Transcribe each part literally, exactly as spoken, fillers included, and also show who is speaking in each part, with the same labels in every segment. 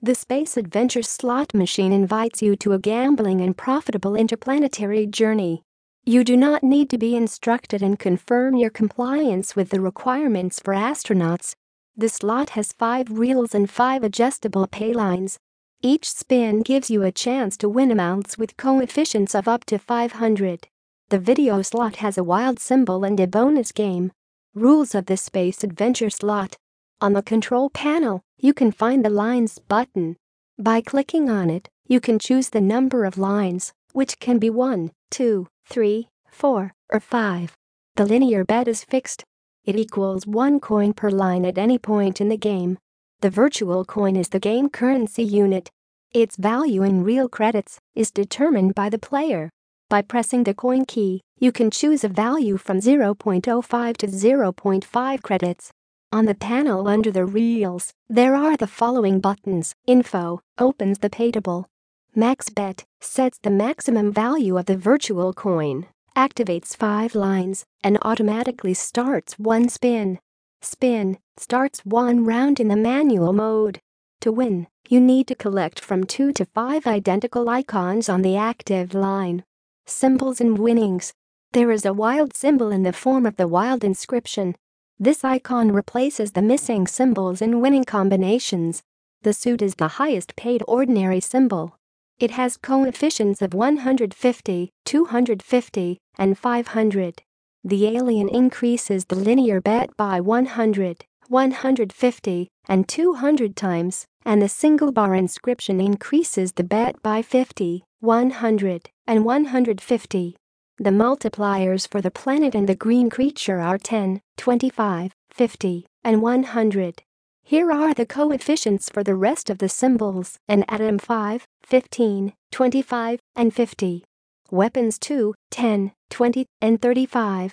Speaker 1: The Space Adventure slot machine invites you to a gambling and profitable interplanetary journey. You do not need to be instructed and confirm your compliance with the requirements for astronauts. The slot has five reels and five adjustable pay lines. Each spin gives you a chance to win amounts with coefficients of up to five hundred. The video slot has a wild symbol and a bonus game. Rules of the Space Adventure slot. On the control panel, you can find the Lines button. By clicking on it, you can choose the number of lines, which can be one, two, three, four, or five. The linear bet is fixed. It equals one coin per line at any point in the game. The virtual coin is the game currency unit. Its value in real credits is determined by the player. By pressing the coin key, you can choose a value from zero point zero five to zero point five credits. On the panel under the reels, there are the following buttons. Info opens the payable. Max bet sets the maximum value of the virtual coin, activates five lines, and automatically starts one spin. Spin starts one round in the manual mode. To win, you need to collect from two to five identical icons on the active line. Symbols and winnings. There is a wild symbol in the form of the wild inscription. This icon replaces the missing symbols in winning combinations. The suit is the highest paid ordinary symbol. It has coefficients of one hundred fifty, two hundred fifty, and five hundred. The alien increases the linear bet by one hundred, one hundred fifty, and two hundred times, and the single bar inscription increases the bet by fifty, one hundred, and one hundred fifty. The multipliers for the planet and the green creature are ten, twenty-five, fifty, and one hundred. Here are the coefficients for the rest of the symbols: an atom five, fifteen, twenty-five, and fifty. Weapons two, ten, twenty, and thirty-five.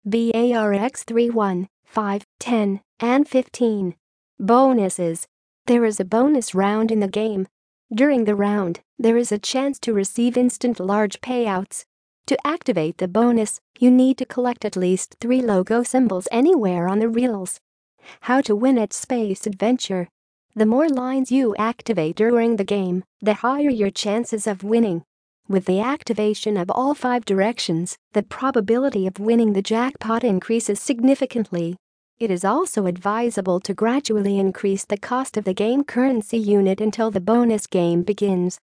Speaker 1: BARX three, one, five, ten, and fifteen. Bonuses. There is a bonus round in the game. During the round, there is a chance to receive instant large payouts. To activate the bonus, you need to collect at least three logo symbols anywhere on the reels. How to win at Space Adventure. The more lines you activate during the game, the higher your chances of winning. With the activation of all five directions, the probability of winning the jackpot increases significantly. It is also advisable to gradually increase the cost of the game currency unit until the bonus game begins.